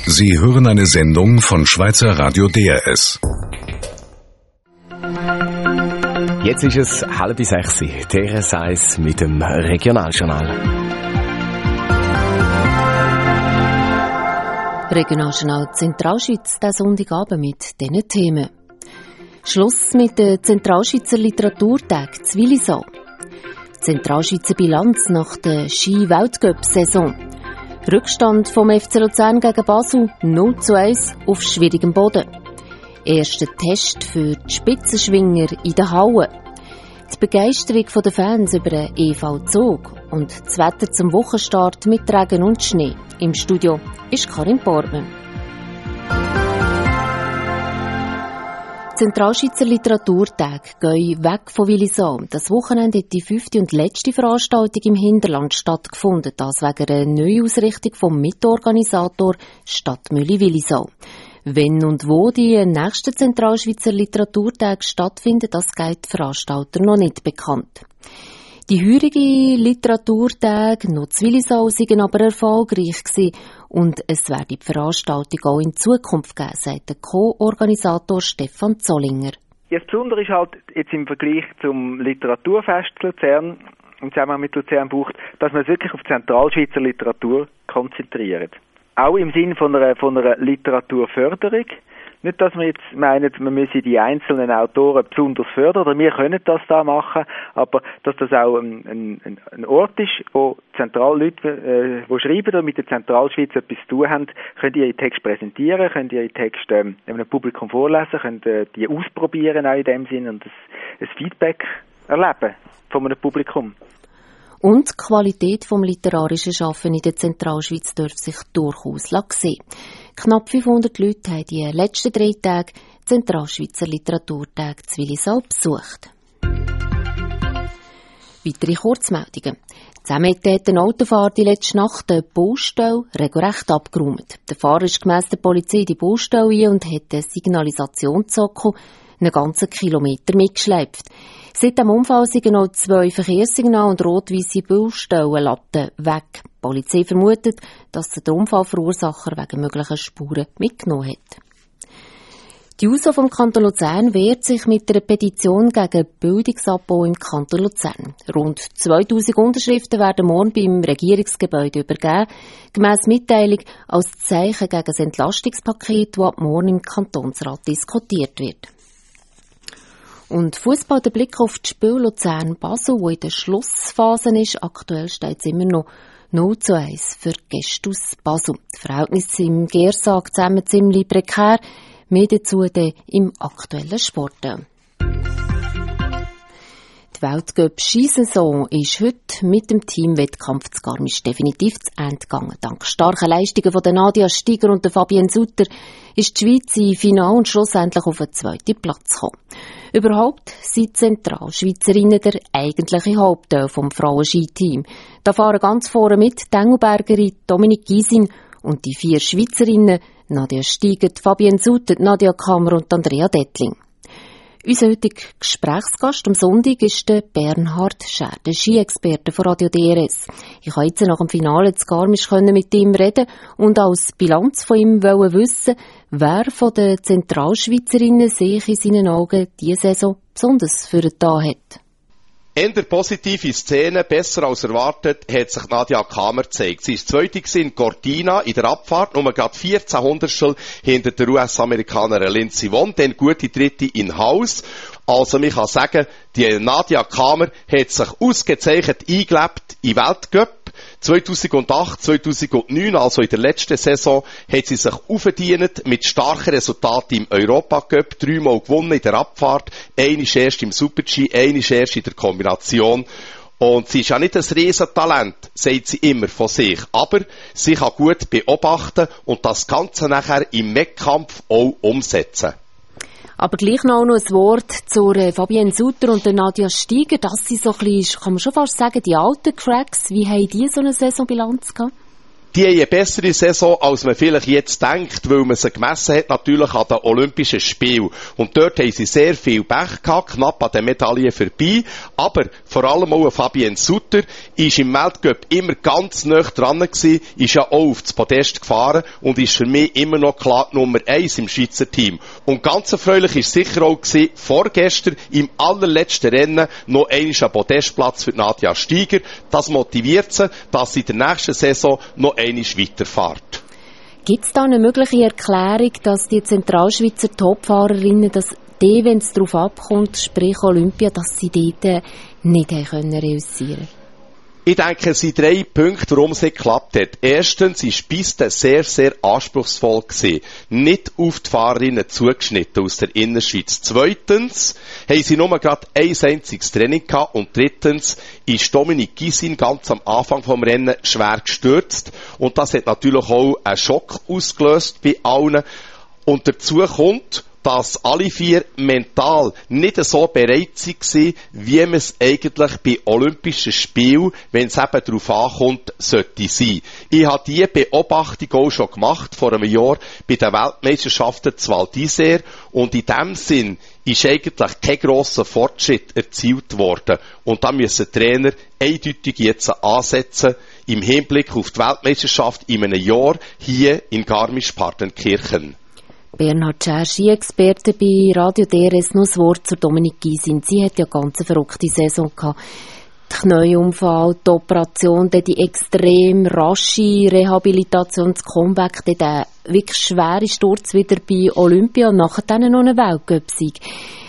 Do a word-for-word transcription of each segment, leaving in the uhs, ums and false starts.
Sie hören eine Sendung von Schweizer Radio D R S. Jetzt ist es halb sechs, D R S eins mit dem Regionaljournal. Regionaljournal Zentralschweiz, diesen Sonntagabend mit diesen Themen. Schluss mit den Zentralschweizer Literaturtagen zu Willisau. Zentralschweizer Bilanz nach der Ski-Weltcup-Saison. Rückstand vom F C Luzern gegen Basel null zu eins auf schwierigem Boden. Erster Test für die Spitzenschwinger in der Halle. Die Begeisterung der Fans über den E V Zug und das Wetter zum Wochenstart mit Regen und Schnee. Im Studio ist Karin Bormann. Zentralschweizer Literaturtage gehen weg von Willisau. Das Wochenende hat die fünfte und letzte Veranstaltung im Hinterland stattgefunden, das wegen einer Neuausrichtung vom Mitorganisator Stadtmühle Willisau. Wenn und wo die nächsten Zentralschweizer Literaturtage stattfinden, das geht den Veranstaltern noch nicht bekannt. Die heurigen Literaturtage noch zu Willisau waren aber erfolgreich gewesen und es werde die Veranstaltung auch in Zukunft geben, sagt der Co-Organisator Stefan Zollinger. Ja, das Besondere ist halt jetzt im Vergleich zum Literaturfest Luzern, im Zusammenhang mit Luzern Bucht, dass man sich wirklich auf Zentralschweizer Literatur konzentriert. Auch im Sinn von einer, von einer Literaturförderung. Nicht, dass wir jetzt meinen, man müsse die einzelnen Autoren besonders fördern, oder wir können das da machen, aber dass das auch ein, ein, ein Ort ist, wo Zentralleute, äh, die schreiben und mit der Zentralschweiz etwas zu tun haben, können ihre Texte präsentieren, können ihre Texte ähm, einem Publikum vorlesen, können äh, die ausprobieren auch in dem Sinn und ein, ein Feedback erleben von einem Publikum. Und die Qualität des literarischen Schaffen in der Zentralschweiz dürfte sich durchaus sehen. Knapp fünfhundert Leute haben die letzten drei Tage Zentralschweizer Literaturtage zu Willisau besucht. Weitere Kurzmeldungen. Zusammen hat ein Autofahrer die letzte Nacht eine Baustelle regelrecht abgeräumt. Der Fahrer ist gemäss der Polizei in die Baustelle ein und hat den Signalisationssockel einen ganzen Kilometer mitgeschleppt. Seit dem Unfall sind noch zwei Verkehrssignale und rot-weisse Baustellenlatten weg. Die Polizei vermutet, dass der Unfallverursacher wegen möglicher Spuren mitgenommen hat. Die U S O vom Kanton Luzern wehrt sich mit einer Petition gegen Bildungsabbau im Kanton Luzern. Rund zweitausend Unterschriften werden morgen beim Regierungsgebäude übergeben, gemäss Mitteilung als Zeichen gegen das Entlastungspaket, das ab morgen im Kantonsrat diskutiert wird. Und Fußball, der Blick auf das Spiel Luzern-Basel, das in der Schlussphase ist. Aktuell steht es immer noch null zu eins für Gäste aus Basel. Das Verhältnis im Gersag zusammen ziemlich prekär. Mehr dazu im aktuellen Sport. Die Weltcup-Skisaison ist heute mit dem Teamwettkampf zu Garmisch definitiv zu Ende gegangen. Dank starken Leistungen von Nadia Steiger und Fabienne Sutter ist die Schweiz im Finale und schlussendlich auf den zweiten Platz gekommen. Überhaupt sind Zentralschweizerinnen der eigentliche Hauptteil vom Frauen-Skiteam. Da fahren ganz vorne mit die Engelbergerin Dominik Gysin und die vier Schweizerinnen Nadia Steiger, Fabienne Sutter, Nadia Kammer und Andrea Dettling. Unser heutiger Gesprächsgast am Sonntag ist der Bernhard Scher, der Ski-Experte von Radio D R S. Ich konnte jetzt nach dem Finale zu Garmisch mit ihm reden und als Bilanz von ihm wollen wissen, wer von den Zentralschweizerinnen sich in seinen Augen diese Saison besonders für den Tag hat. In der positiven Szene, besser als erwartet, hat sich Nadia Kammer gezeigt. Sie ist zweite in Cortina in der Abfahrt, nur gerade vierzehn Hundertstel hinter der U S-Amerikanerin Lindsey Vonn, dann gute dritte in Haus. Also man kann sagen, die Nadia Kammer hat sich ausgezeichnet eingelebt in Weltcup. zweitausendacht, zweitausendneun, also in der letzten Saison, hat sie sich aufgedient mit starken Resultaten im Europacup, dreimal gewonnen in der Abfahrt, einmal erst im Super-G, einmal erst in der Kombination. Und sie ist ja nicht ein Riesentalent, sagt sie immer von sich, aber sie kann gut beobachten und das Ganze nachher im Wettkampf auch umsetzen. Aber gleich noch ein Wort zur Fabienne Sutter und der Nadia Steiger. Das sind so ein bisschen, kann man schon fast sagen, die alten Cracks. Wie haben die so eine Saisonbilanz gehabt? Die haben eine bessere Saison, als man vielleicht jetzt denkt, weil man sie gemessen hat, natürlich an den Olympischen Spielen. Und dort haben sie sehr viel Pech gehabt, knapp an den Medaillen vorbei. Aber vor allem auch Fabienne Sutter ist im Weltcup immer ganz nah dran gewesen, ist ja auch auf das Podest gefahren und ist für mich immer noch klar Nummer eins im Schweizer Team. Und ganz erfreulich ist sicher auch gewesen, vorgestern im allerletzten Rennen noch einmal ein Podestplatz für Nadja Steiger. Das motiviert sie, dass sie in der nächsten Saison noch einmal weiterfährt. Gibt es da eine mögliche Erklärung, dass die Zentralschweizer Topfahrerinnen, dass die, wenn es darauf abkommt, sprich Olympia, dass sie dort nicht können reüssieren? Ich denke, es sind drei Punkte, warum es nicht geklappt hat. Erstens war die Piste sehr, sehr anspruchsvoll gewesen. Nicht auf die Fahrerinnen zugeschnitten aus der Innerschweiz. Zweitens haben sie nur gerade ein einziges Training gehabt. Und drittens ist Dominique Gysin ganz am Anfang vom Rennen schwer gestürzt. Und das hat natürlich auch einen Schock ausgelöst bei allen. Und dazu kommt, dass alle vier mental nicht so bereit waren, wie man es eigentlich bei Olympischen Spielen, wenn es eben darauf ankommt, sollte sein. Ich habe diese Beobachtung auch schon gemacht, vor einem Jahr, bei den Weltmeisterschaften zu Val d'Isère. Und in dem Sinn ist eigentlich kein grosser Fortschritt erzielt worden. Und da müssen Trainer eindeutig jetzt ansetzen, im Hinblick auf die Weltmeisterschaft in einem Jahr hier in Garmisch-Partenkirchen. Bernhard Scher, Ski-Experte bei Radio D R S, noch ein Wort zur Dominique Gysin. Sie hat ja ganz eine verrückte Saison gehabt. Der Knieunfall, die Operation, dann die extrem rasche Rehabilitation, das Comeback, dann der wirklich schwere Sturz wieder bei Olympia und nachher dann noch einen Weltcup-Sieg.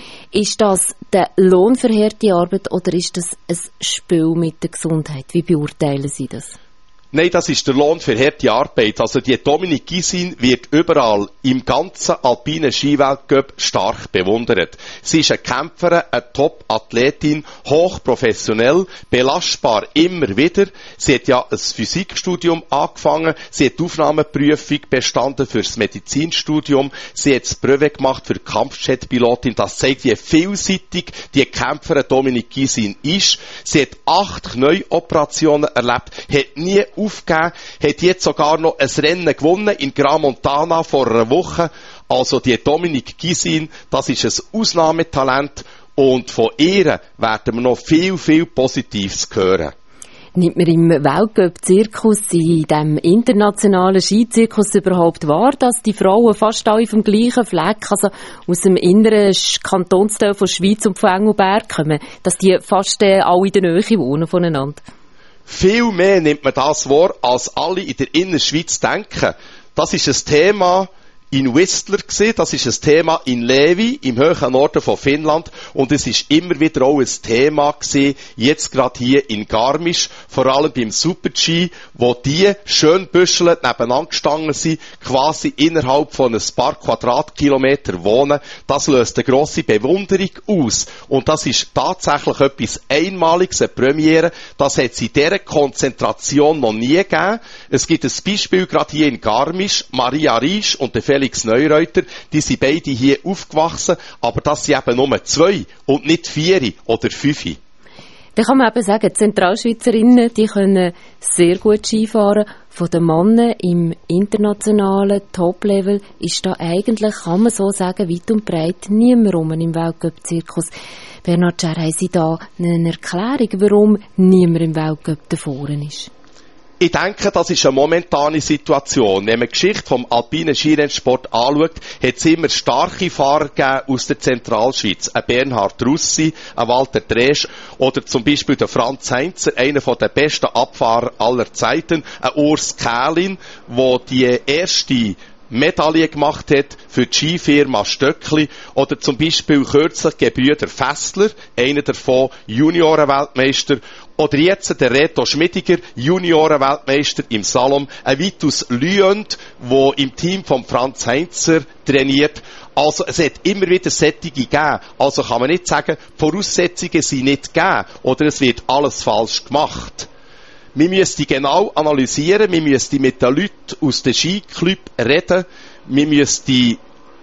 Ist das der Lohn für harte Arbeit oder ist das ein Spiel mit der Gesundheit? Wie beurteilen Sie das? Nein, das ist der Lohn für harte Arbeit. Also die Dominique Gysin wird überall im ganzen alpinen Skiweltcup stark bewundert. Sie ist eine Kämpferin, eine Top-Athletin, hochprofessionell, belastbar immer wieder. Sie hat ja ein Physikstudium angefangen, sie hat die Aufnahmeprüfung bestanden für das Medizinstudium, sie hat das Brevet gemacht für Kampfjetpilotin. Das zeigt, wie vielseitig die Kämpferin Dominique Gysin ist. Sie hat acht Knieoperationen erlebt, hat nie aufgegeben, hat jetzt sogar noch ein Rennen gewonnen in Gran Montana vor einer Woche. Also die Dominique Gysin, das ist ein Ausnahmetalent und von ihr werden wir noch viel, viel Positives hören. Nimmt man im Weltcup-Zirkus, in diesem internationalen Skizirkus überhaupt wahr, dass die Frauen fast alle vom gleichen Fleck, also aus dem inneren Kantonsteil von Schweiz und von Engelberg kommen, dass die fast äh, alle in der Nähe wohnen voneinander? Viel mehr nimmt man das wahr, als alle in der Innerschweiz denken. Das ist ein Thema in Whistler gewesen, das ist ein Thema in Levi, im höheren Norden von Finnland, und es ist immer wieder auch ein Thema gewesen, jetzt gerade hier in Garmisch, vor allem beim Super-G, wo die schön büschelnd nebeneinander gestanden sind, quasi innerhalb von ein paar Quadratkilometer wohnen. Das löst eine grosse Bewunderung aus. Und das ist tatsächlich etwas Einmaliges, eine Premiere. Das hat es in dieser Konzentration noch nie gegeben. Es gibt ein Beispiel gerade hier in Garmisch, Maria Riesch und der Felix Neureuter, die sind beide hier aufgewachsen, aber das sind eben nur zwei und nicht vier oder fünf. Da kann man eben sagen, die Zentralschweizerinnen, die können sehr gut Skifahren. Von den Männern im internationalen Top-Level ist da eigentlich, kann man so sagen, weit und breit niemand rum im Weltcup-Zirkus. Bernhard Scher, haben Sie da eine Erklärung, warum niemand im Weltcup da vorne ist? Ich denke, das ist eine momentane Situation. Wenn man die Geschichte vom alpinen Skirennsport anschaut, hat es immer starke Fahrer gegeben aus der Zentralschweiz. Ein Bernhard Russi, ein Walter Dresch oder zum Beispiel der Franz Heinzer, einer der besten Abfahrer aller Zeiten, ein Urs Kählin, der die erste Medaille gemacht hat für die Skifirma Stöckli, oder zum Beispiel kürzlich Gebrüder Fessler, einer davon Juniorenweltmeister, oder jetzt der Reto Schmidiger, Juniorenweltmeister im Slalom, ein Vitus Lüend, der im Team von Franz Heinzer trainiert. Also es hat immer wieder Sättige gegeben. Also kann man nicht sagen, die Voraussetzungen sind nicht gegeben oder es wird alles falsch gemacht. Wir müssen genau analysieren, wir müssen mit den Leuten aus den Skiclub reden, wir müssen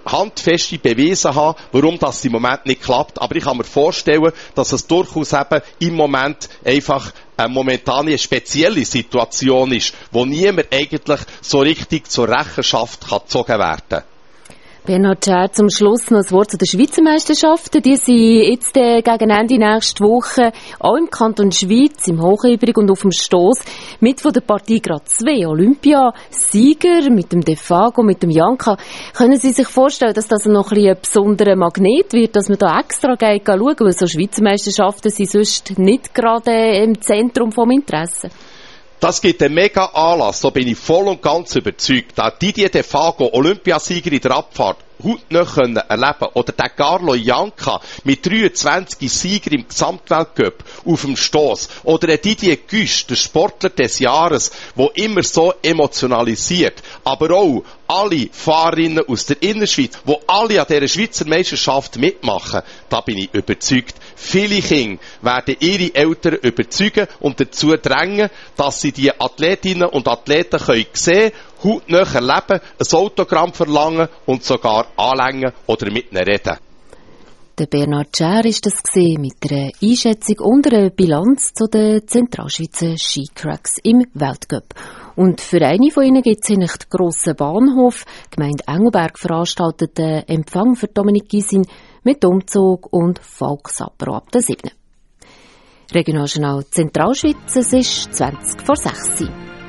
handfeste Beweise haben, warum das im Moment nicht klappt. Aber ich kann mir vorstellen, dass es durchaus eben im Moment einfach eine momentane spezielle Situation ist, wo niemand eigentlich so richtig zur Rechenschaft kann gezogen werden kann. Bernhard Schär, zum Schluss noch ein Wort zu den Schweizer Meisterschaften. Die sind jetzt äh, gegen Ende nächste Woche auch im Kanton Schweiz, im Hochübrig und auf dem Stoss mit von der Partie gerade zwei Olympiasieger, mit dem Defago, mit dem Janka. Können Sie sich vorstellen, dass das noch ein, ein besonderer Magnet wird, dass man da extra geht schauen, weil so Schweizer Meisterschaften sind sonst nicht gerade äh, im Zentrum vom Interesse? Das gibt einen mega Anlass, so bin ich voll und ganz überzeugt. Da Didier Defago, Olympiasieger in der Abfahrt, hautnah können erleben. Oder der Carlo Janka mit dreiundzwanzig Sieger im Gesamtweltcup auf dem Stoss. Oder der Didier Güsch, der Sportler des Jahres, der immer so emotionalisiert. Aber auch alle Fahrerinnen aus der Innerschweiz, die alle an dieser Schweizer Meisterschaft mitmachen. Da bin ich überzeugt. Viele Kinder werden ihre Eltern überzeugen und dazu drängen, dass sie die Athletinnen und Athleten können sehen, hautnah erleben, ein Autogramm verlangen und sogar anlängen oder mit ihnen reden. Der Bernhard Schär ist das gesehen mit einer Einschätzung und einer Bilanz zu den Zentralschweizer Skicracks im Weltcup. Und für eine von ihnen gibt es den grossen Bahnhof. Die Gemeinde Engelberg veranstaltet einen Empfang für Dominik Gysin mit Umzug und Volksapero ab der siebten Regionaljournal Zentralschweiz, es ist zwanzig vor sechs.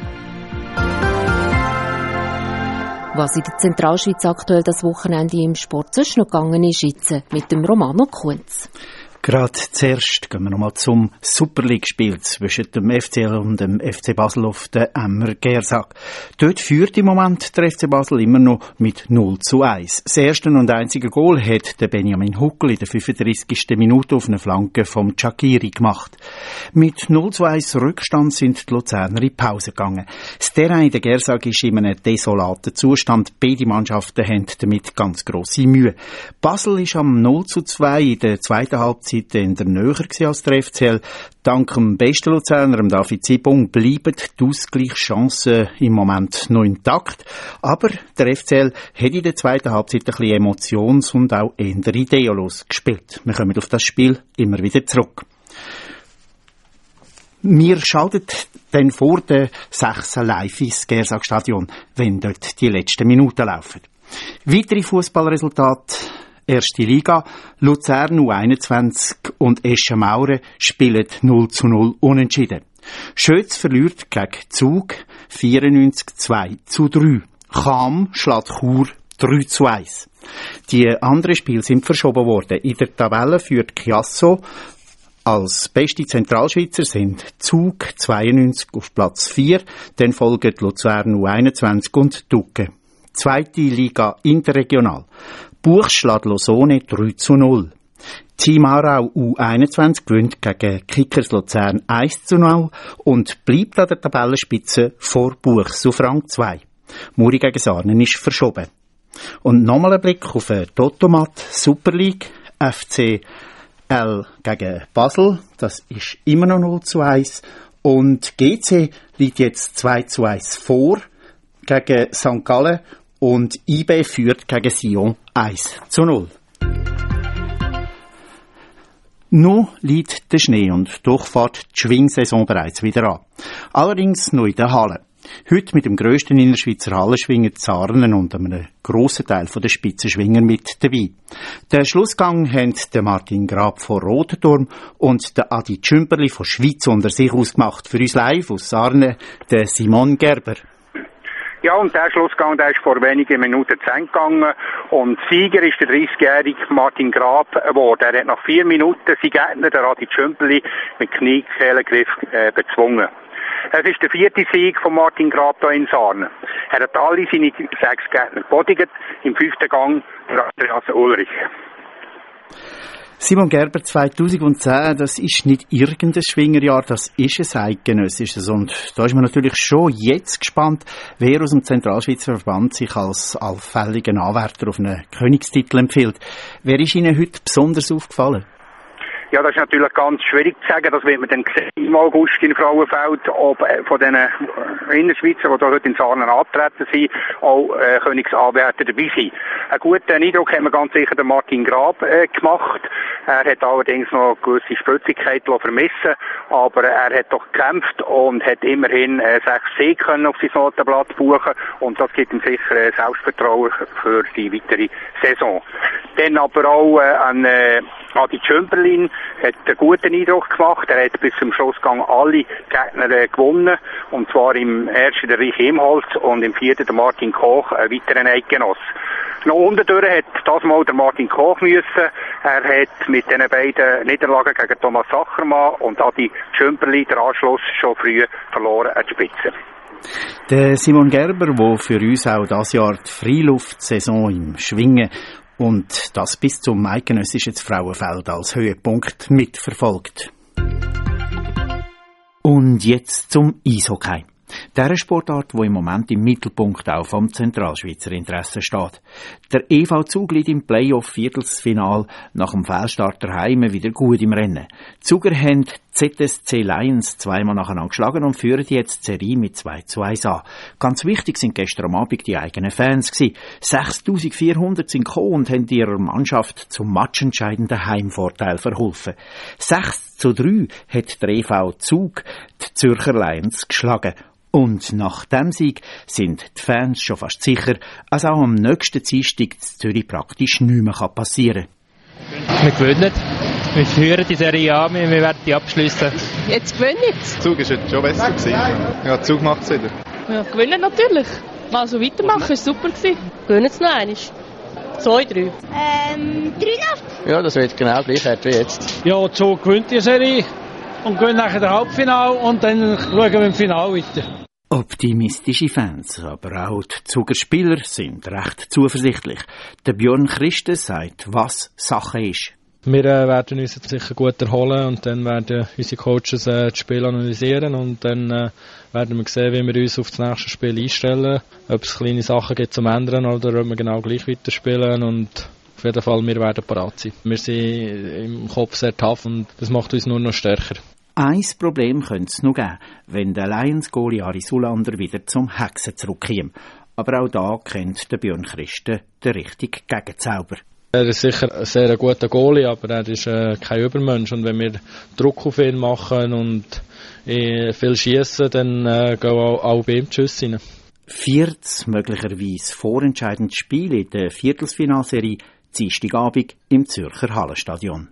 Was in der Zentralschweiz aktuell das Wochenende im Sport sonst noch gegangen ist, jetzt mit dem Romano Kunz. Gerade zuerst gehen wir nochmal zum Super League-Spiel zwischen dem F C L und dem F C Basel auf der Emmer Gersag. Dort führt im Moment der F C Basel immer noch mit null zu eins. Das erste und einzige Goal hat der Benjamin Huckel in der fünfunddreissigsten Minute auf eine Flanke vom Chakiri gemacht. Mit null zu eins Rückstand sind die Luzerner in Pause gegangen. Das Terrain in der Gersag ist in einem desolaten Zustand. Beide Mannschaften haben damit ganz grosse Mühe. Basel ist am null zu zwei in der zweiten Halbzeit in der Näher als der F C L. Dank dem besten Luzerner, dem David Zibung, bleiben die Ausgleichschancen im Moment noch intakt. Aber der F C L hat in der zweiten Halbzeit ein bisschen emotions- und auch eher ideelos gespielt. Wir kommen auf das Spiel immer wieder zurück. Wir schalten dann vor der sechs live ins Gersag-Stadion, wenn dort die letzten Minuten laufen. Weitere Fußballresultate: Erste Liga, Luzern U einundzwanzig und Eschen-Mauren spielen null zu null unentschieden. Schötz verliert gegen Zug vierundneunzig zwei zu drei. Cham schlägt Chur drei zu eins. Die anderen Spiele sind verschoben worden. In der Tabelle führt Chiasso als beste Zentralschweizer, sind Zug zweiundneunzig auf Platz vier, dann folgen Luzern U einundzwanzig und Ducke. Zweite Liga interregional. Buch schlägt Losone drei zu null. Team Aarau U einundzwanzig gewinnt gegen Kickers Luzern eins zu null und bleibt an der Tabellenspitze vor Buchs auf Rang zwei. Muri gegen Sarnen ist verschoben. Und nochmal ein Blick auf den Totomat Super League. F C L gegen Basel, das ist immer noch null zu eins. Und G C liegt jetzt zwei zu eins vor gegen Sankt Gallen. Und I B führt gegen Sion eins zu null. Nun liegt der Schnee und doch fährt die Schwingsaison bereits wieder an. Allerdings noch in der Halle. Heute mit dem grössten Innerschweizer Hallenschwinger Zarnen und einem grossen Teil der Spitzenschwinger mit dabei. Den Schlussgang haben der Martin Grab von Rotenturm und der Adi Tschümperli von Schweiz unter sich ausgemacht. Für uns live aus Sarnen, der Simon Gerber. Ja, und der Schlussgang, der ist vor wenigen Minuten zu Ende gegangen. Und Sieger ist der dreißigjährige Martin Grab geworden. Er hat nach vier Minuten seinen Gegner, der Adi Tschümpeli, mit Kniekehlengriff äh, bezwungen. Es ist der vierte Sieg von Martin Grab hier in Sarnen. Er hat alle seine sechs Gegner bodigt. Im fünften Gang der Andreas Ulrich. Simon Gerber, zweitausendzehn, das ist nicht irgendein Schwingerjahr, das ist ein eidgenössisches. Und da ist man natürlich schon jetzt gespannt, wer aus dem Zentralschweizer Verband sich als allfälligen Anwärter auf einen Königstitel empfiehlt. Wer ist Ihnen heute besonders aufgefallen? Ja, das ist natürlich ganz schwierig zu sagen. Das wird man dann sehen im August in Frauenfeld, ob äh, von den äh, Innerschweizer, die da heute in Sarnen antreten sind, auch äh, Königsanwärter dabei sind. Einen guten Eindruck hat man ganz sicher den Martin Grab äh, gemacht. Er hat allerdings noch eine gewisse Spritzigkeit vermissen, aber er hat doch gekämpft und hat immerhin äh, sechs Siege können auf sein Notenblatt buchen und das gibt ihm sicher äh, Selbstvertrauen für die weitere Saison. Dann aber auch äh, an äh, Adi Tschümperlin hat einen guten Eindruck gemacht. Er hat bis zum Schlussgang alle Gegner äh, gewonnen. Und zwar im ersten der Reich Imholz und im vierten der Martin Koch, einen weiteren Eidgenoss. Noch unterdurch hat das mal der Martin Koch müssen. Er hat mit den beiden Niederlagen gegen Thomas Sachermann und Adi Tschümperlin den Anschluss schon früh verloren an die Spitze. Der Simon Gerber, der für uns auch dieses Jahr die Freiluftsaison im Schwingen und das bis zum eidgenössischen Frauenfeld als Höhepunkt mitverfolgt. Und jetzt zum Eishockey. Der Sportart, die im Moment im Mittelpunkt auch vom Zentralschweizer Interesse steht. Der E V Zug liegt im Playoff-Viertelsfinal nach dem Fehlstart daheim wieder gut im Rennen. Die Zuger haben Z S C Lions zweimal nacheinander geschlagen und führen jetzt die Serie mit zwei zu eins an. Ganz wichtig sind gestern am Abend die eigenen Fans gewesen. sechstausendvierhundert sind gekommen und haben ihrer Mannschaft zum matchentscheidenden Heimvorteil verholfen. sechs zu drei hat der E V Zug die Zürcher Lions geschlagen. Und nach dem Sieg sind die Fans schon fast sicher, dass auch am nächsten Dienstag in Zürich praktisch nichts mehr passieren kann. Wir gewinnen. Wir führen die Serie an, wir werden die abschliessen. Jetzt gewinnen jetzt. Der Zug war heute schon besser gewesen. Ja, der Zug macht es wieder. Ja, gewinnen natürlich. Mal so weitermachen, war super gewesen. Gewinnen es noch einmal. Zwei, drei. Ähm, drei noch. Ja, das wird genau gleich wie jetzt. Ja, der Zug gewinnt die Serie und gewinnt nachher das Halbfinale und dann schauen wir im Finale weiter. Optimistische Fans, aber auch die Zuger Spieler sind recht zuversichtlich. Der Björn Christen sagt, was Sache ist. Wir äh, werden uns jetzt sicher gut erholen und dann werden unsere Coaches äh, das Spiel analysieren und dann äh, werden wir sehen, wie wir uns auf das nächste Spiel einstellen. Ob es kleine Sachen gibt zum Ändern oder ob wir genau gleich weiterspielen und auf jeden Fall, wir werden parat sein. Wir sind im Kopf sehr tough und das macht uns nur noch stärker. Ein Problem könnte es noch geben, wenn der Lions-Goalie Aris Ulander wieder zum Hexen zurückkäme. Aber auch da kennt der Björn Christen den richtigen Gegenzauber. Er ist sicher ein sehr guter Goalie, aber er ist äh, kein Übermensch. Und wenn wir Druck auf ihn machen und äh, viel schiessen, dann äh, gehen auch, auch bei ihm die Schüsse rein. Viertes, möglicherweise vorentscheidendes Spiel in der Viertelfinalserie Dienstagabend im Zürcher Hallenstadion.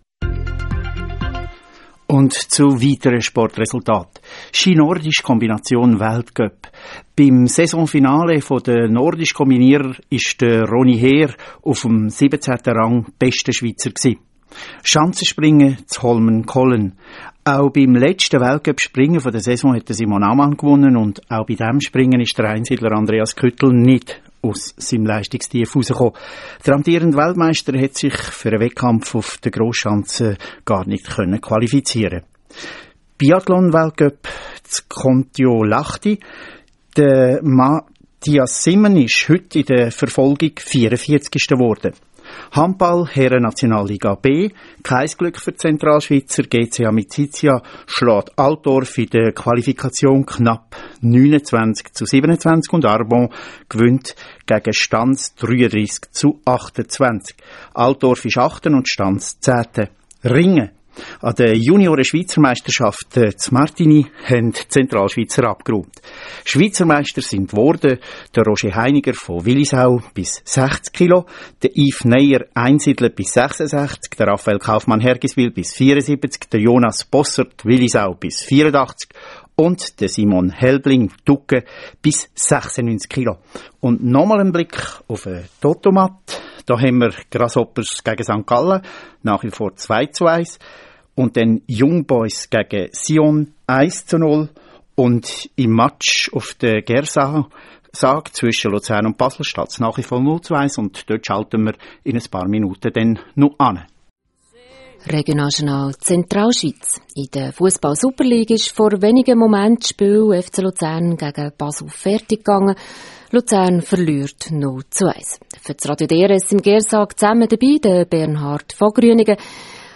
Und zu weiteren Sportresultaten. Ski-Nordisch Kombination Weltcup. Beim Saisonfinale der Nordisch Kombinierer ist der Ronny Heer auf dem siebzehnten Rang bester Schweizer gewesen. Schanzenspringen zu Holmenkollen. Auch beim letzten Weltcup-Springen der Saison hat Simon Ammann gewonnen und auch bei diesem Springen ist der Einsiedler Andreas Küttel nicht aus seinem Leistungstief rausgekommen. Der amtierende Weltmeister hat sich für einen Wettkampf auf der Grossschanze gar nicht können qualifizieren. Biathlon-Weltcup zu Kontiolahti. Der Matthias Simmen ist heute in der Verfolgung vierundvierzigsten geworden. Handball, Herren-Nationalliga B. Kein Glück für die Zentralschweizer. G C Amicizia schlägt Altdorf in der Qualifikation knapp neunundzwanzig zu siebenundzwanzig und Arbon gewinnt gegen Stanz dreiunddreißig zu achtundzwanzig. Altdorf ist achten und Stanz zehnten. Ringen. An der Junioren-Schweizermeisterschaft zu Martigny haben die Zentralschweizer abgeräumt. Schweizer Meister sind geworden der Roger Heiniger von Willisau bis sechzig Kilo, der Yves Neyer Einsiedler bis sechsundsechzig, der Raphael Kaufmann Hergiswil bis vierundsiebzig, der Jonas Bossert Willisau bis vierundachtzig und der Simon Helbling Ducke bis sechsundneunzig Kilo. Und nochmal ein Blick auf den Totomat. Da haben wir Grasshoppers gegen Sankt Gallen, nach wie vor zwei zu eins. Und dann Young Boys gegen Sion eins zu null. Und im Match auf der Gersag zwischen Luzern und Basel steht es nach wie vor null zu eins. Und dort schalten wir in ein paar Minuten dann noch an. Regionaljournal Zentralschweiz. In der Fußball-Superliga ist vor wenigen Momenten das Spiel F C Luzern gegen Basel fertig gegangen. Luzern verliert null zu eins. Für das Radio D R S im Gersag zusammen dabei der Bernhard von Grünigen.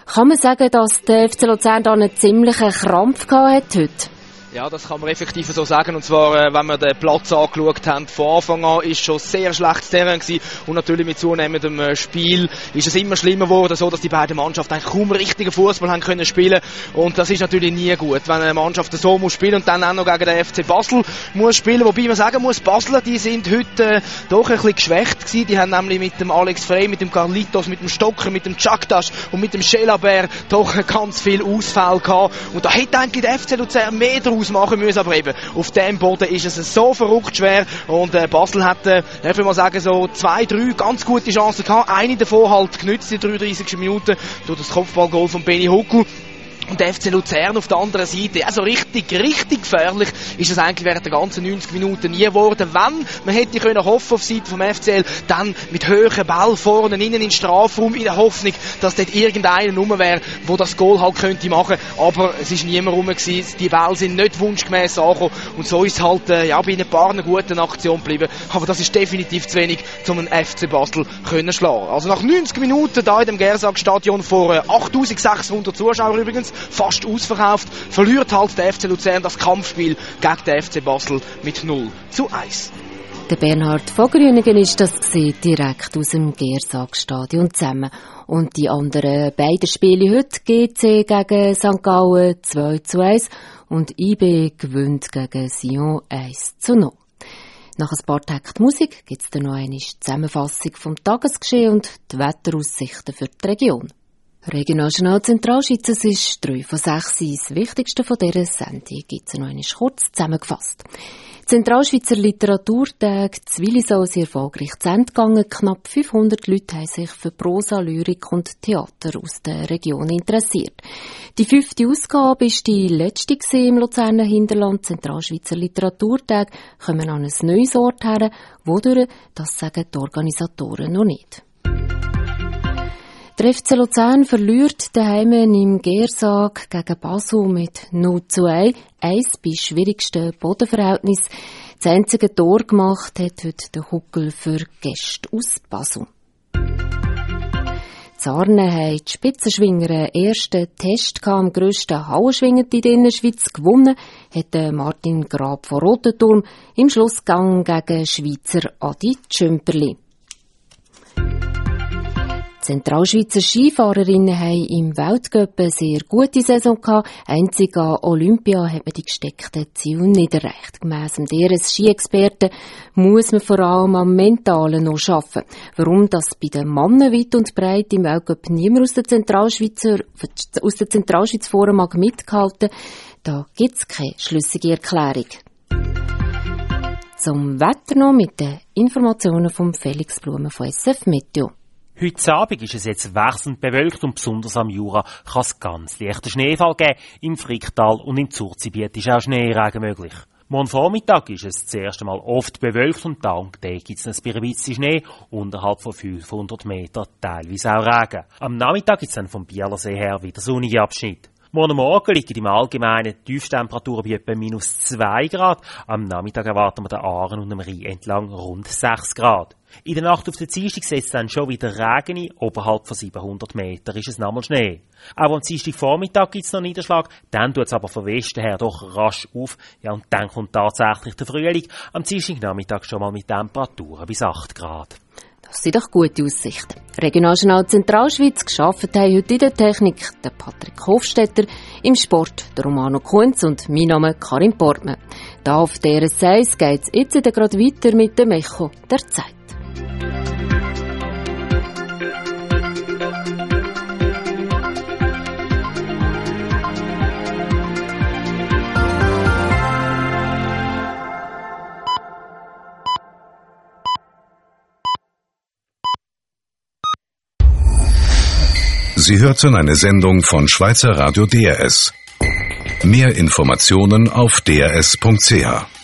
Kann man sagen, dass der F C Luzern da einen ziemlichen Krampf gehabt hat heute? Ja, das kann man effektiv so sagen. Und zwar, äh, wenn wir den Platz angeschaut haben, von Anfang an ist schon sehr schlechtes Terrain gewesen. Und natürlich mit zunehmendem äh, Spiel ist es immer schlimmer geworden, so dass die beiden Mannschaften eigentlich kaum richtigen Fußball haben können spielen. Und das ist natürlich nie gut, wenn eine Mannschaft so muss spielen und dann auch noch gegen den F C Basel muss spielen. Wobei man sagen muss, Basler, die sind heute äh, doch ein bisschen geschwächt gewesen. Die haben nämlich mit dem Alex Frey, mit dem Carlitos, mit dem Stocker, mit dem Chaktas und mit dem Schelabert doch ganz viel Ausfall gehabt. Und da hätte eigentlich der F C Luzern mehr draus machen müssen, aber eben auf dem Boden ist es so verrückt schwer und äh, Basel hatte, ich will mal sagen, so zwei, drei ganz gute Chancen gehabt, eine davon halt genützt, die dreiunddreißigste Minute durch das Kopfballgoal von Benny Huckel. Und der F C Luzern auf der anderen Seite, also richtig, richtig gefährlich ist es eigentlich während der ganzen neunzig Minuten nie geworden. Wenn man hätte können hoffen auf Seite vom F C L, dann mit hohen Ball vorne innen in den Strafraum in der Hoffnung, dass dort irgendeiner rum wäre, wo das Goal halt könnte machen. Aber es ist niemand rum gewesen. Die Bälle sind nicht wunschgemäß angekommen. Und so ist es halt, äh, ja, bei ein paar guten Aktionen geblieben. Aber das ist definitiv zu wenig, um einen F C Basel können schlagen. Also nach neunzig Minuten da in dem Gersag-Stadion vor äh, achttausendsechshundert Zuschauern übrigens, fast ausverkauft, verliert halt der F C Luzern das Kampfspiel gegen den F C Basel mit null zu eins. Der Bernhard von Grüningen ist das gesehen, direkt aus dem Gersag-Stadion zusammen. Und die anderen beiden Spiele heute, G C gegen Sankt Gallen zwei zu eins und I B gewinnt gegen Sion eins zu null. Nach ein paar Takten Musik gibt es dann noch eine Zusammenfassung vom Tagesgeschehen und die Wetteraussichten für die Region. Regionaljournal Zentralschweiz, es ist drei von sechs. Das Wichtigste von dieser Sendung gibt es noch einmal kurz zusammengefasst. Zentralschweizer Literaturtag Zwillisau ist erfolgreich zu Ende gegangen. Knapp fünfhundert Leute haben sich für Prosa, Lyrik und Theater aus der Region interessiert. Die fünfte Ausgabe ist die letzte im Luzerner Hinterland. Zentralschweizer Literaturtag kommen an ein neues Ort her. Wodurch, das sagen die Organisatoren noch nicht. Der F C Luzern verliert daheim im Gersag gegen Basel mit null zu eins. Eins bei schwierigsten Bodenverhältnis. Das einzige Tor gemacht hat heute der Huckel für Gäste aus Basel. Die Sarnen haben die Spitzenschwinger einen ersten Test am grössten Hallenschwingen in der Innerschweiz gewonnen, hat Martin Grab von Rotenturm im Schlussgang gegen Schweizer Adi Tschümperli. Zentralschweizer Skifahrerinnen haben im Weltcup eine sehr gute Saison gehabt. Einzig an Olympia hat man die gesteckten Ziele nicht erreicht. Gemäss dem D R S-Ski-Experten muss man vor allem am Mentalen noch arbeiten. Warum das bei den Männern weit und breit im Weltcup niemand aus der Zentralschweizer, aus der Zentralschweiz vorne mag mitgehalten, da gibt es keine schlüssige Erklärung. Zum Wetter noch mit den Informationen von Felix Blumen von S F Meteo. Heute Abend ist es jetzt wechselnd bewölkt und besonders am Jura kann es ganz leichten Schneefall geben. Im Fricktal und im Zurzibiet ist auch Schneeregen möglich. Morgen Vormittag ist es das erste Mal oft bewölkt und da und da gibt es ein bisschen Schnee, unterhalb von fünfhundert Meter, teilweise auch Regen. Am Nachmittag gibt es dann vom Bielersee her wieder sonnige Abschnitt. Morgen Morgen liegen im Allgemeinen Tiefstemperaturen bei etwa minus zwei Grad. Am Nachmittag erwarten wir den Aaren und dem Rhein entlang rund sechs Grad. In der Nacht auf den Dienstag setzt dann schon wieder Regen ein. Oberhalb von siebenhundert Meter ist es nochmal Schnee. Auch am Dienstagvormittag gibt es noch Niederschlag. Dann tut es aber von Westen her doch rasch auf. Ja, und dann kommt tatsächlich der Frühling. Am Dienstagnachmittag schon mal mit Temperaturen bis acht Grad. Das sind doch gute Aussichten. Regionaljournal Zentralschweiz geschafft haben heute in der Technik der Patrick Hofstetter, im Sport der Romano Kunz und mein Name Karin Portmann. Da auf der R S eins geht es jetzt gerade weiter mit dem Echo der Zeit. Sie hörten eine Sendung von Schweizer Radio D R S. Mehr Informationen auf d r s punkt c h.